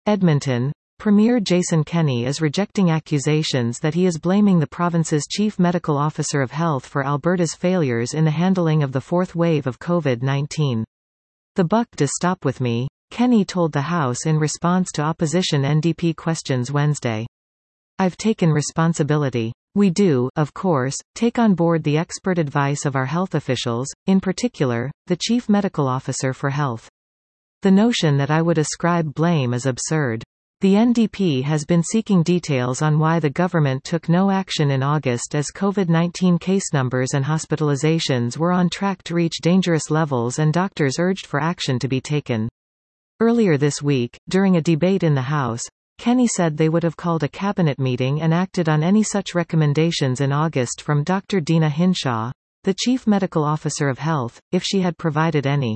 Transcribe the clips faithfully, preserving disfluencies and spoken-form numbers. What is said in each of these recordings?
Edmonton. Premier Jason Kenney is rejecting accusations that he is blaming the province's Chief Medical Officer of Health for Alberta's failures in the handling of the fourth wave of COVID nineteen. "The buck does stop with me," Kenney told the House in response to opposition N D P questions Wednesday. "I've taken responsibility. We do, of course, take on board the expert advice of our health officials, in particular, the Chief Medical Officer for Health. The notion that I would ascribe blame is absurd." The N D P has been seeking details on why the government took no action in August as COVID nineteen case numbers and hospitalizations were on track to reach dangerous levels and doctors urged for action to be taken. Earlier this week, during a debate in the House, Kenney said they would have called a cabinet meeting and acted on any such recommendations in August from Doctor Deena Hinshaw, the Chief Medical Officer of Health, if she had provided any.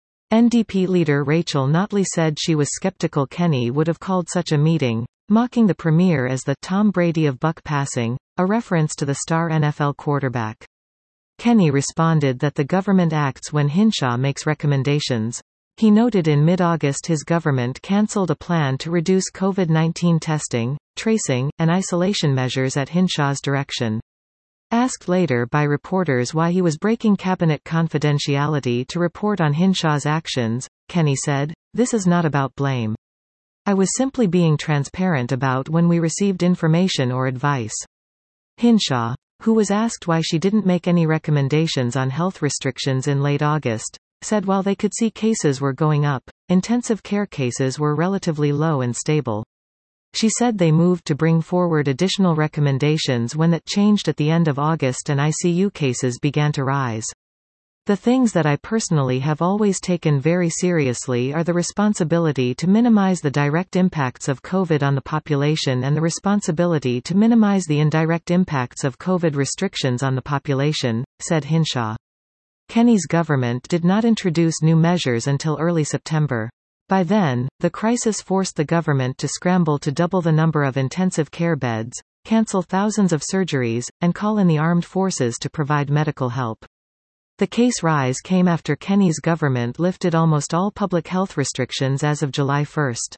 N D P leader Rachel Notley said she was skeptical Kenney would have called such a meeting, mocking the Premier as the Tom Brady of buck passing, a reference to the star N F L quarterback. Kenney responded that the government acts when Hinshaw makes recommendations. He noted in mid-August his government cancelled a plan to reduce COVID nineteen testing, tracing, and isolation measures at Hinshaw's direction. Asked later by reporters why he was breaking cabinet confidentiality to report on Hinshaw's actions, Kenney said, "This is not about blame. I was simply being transparent about when we received information or advice." Hinshaw, who was asked why she didn't make any recommendations on health restrictions in late August, said while they could see cases were going up, intensive care cases were relatively low and stable. She said they moved to bring forward additional recommendations when that changed at the end of August and I C U cases began to rise. "The things that I personally have always taken very seriously are the responsibility to minimize the direct impacts of COVID on the population and the responsibility to minimize the indirect impacts of COVID restrictions on the population," said Hinshaw. Kenney's government did not introduce new measures until early September. By then, the crisis forced the government to scramble to double the number of intensive care beds, cancel thousands of surgeries, and call in the armed forces to provide medical help. The case rise came after Kenney's government lifted almost all public health restrictions as of July first.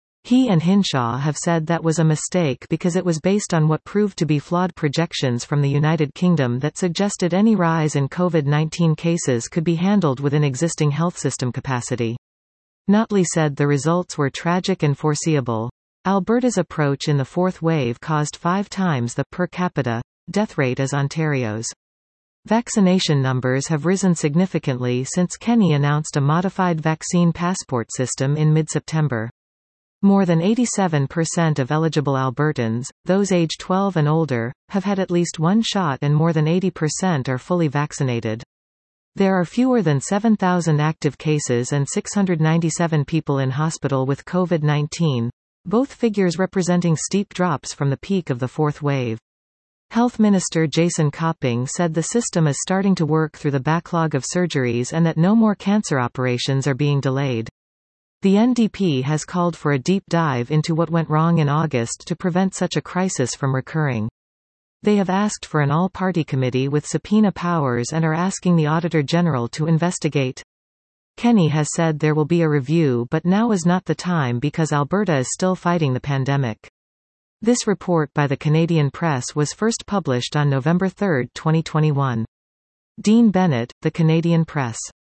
He and Hinshaw have said that was a mistake because it was based on what proved to be flawed projections from the United Kingdom that suggested any rise in COVID nineteen cases could be handled within existing health system capacity. Notley said the results were tragic and foreseeable. Alberta's approach in the fourth wave caused five times the per capita death rate as Ontario's. Vaccination numbers have risen significantly since Kenney announced a modified vaccine passport system in mid-September. More than eighty-seven percent of eligible Albertans, those aged twelve and older, have had at least one shot and more than eighty percent are fully vaccinated. There are fewer than seven thousand active cases and six hundred ninety-seven people in hospital with COVID nineteen, both figures representing steep drops from the peak of the fourth wave. Health Minister Jason Copping said the system is starting to work through the backlog of surgeries and that no more cancer operations are being delayed. The N D P has called for a deep dive into what went wrong in August to prevent such a crisis from recurring. They have asked for an all-party committee with subpoena powers and are asking the Auditor General to investigate. Kenney has said there will be a review, but now is not the time because Alberta is still fighting the pandemic. This report by the Canadian Press was first published on November third, twenty twenty-one. Dean Bennett, The Canadian Press.